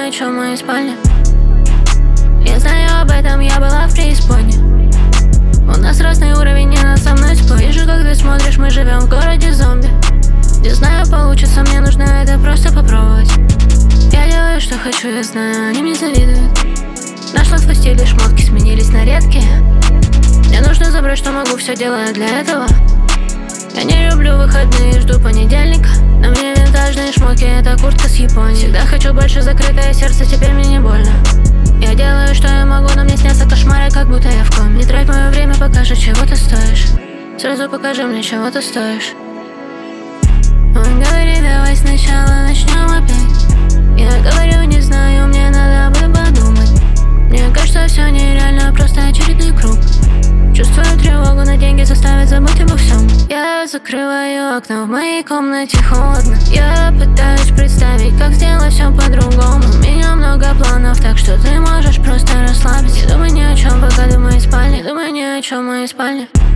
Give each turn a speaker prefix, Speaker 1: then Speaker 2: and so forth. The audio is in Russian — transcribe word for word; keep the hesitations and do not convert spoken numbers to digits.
Speaker 1: думаю, о чем в моей спальне. Я знаю об этом, я была в преисподней. У нас разный уровень, не надо со мной спорить. Вижу, как ты смотришь, мы живем в городе зомби. Не знаю, получится, мне нужно это просто попробовать. Я делаю, что хочу, я знаю, они мне завидуют. Нашла в постели шмотки, сменились на редкие. Мне нужно забрать, что могу, все делаю для этого. Я не люблю выходные, жду понедельника. На мне винтажные шмотки, это куртка с Японии. Всегда хочу больше, закрытое сердце, теперь мне не больно. Я делаю, что я могу, но мне снятся кошмары, как будто я в коме. Не трать мое время, покажи, чего ты стоишь. Сразу покажи мне, чего ты стоишь. Он говорит, давай сначала начнем опять. Я говорю, не знаю, мне надо бы подумать. Мне кажется, все нереально, просто очередной круг. Чувствую тревогу, на деньги заставят забыть обо всем. Я закрываю окна, в моей комнате холодно. Я пытаюсь представить, как сделать все по-другому. У меня много планов, так что ты можешь просто расслабиться. Не думай ни о чем, пока ты в моей спальне. Не думай ни о чем в моей спальне.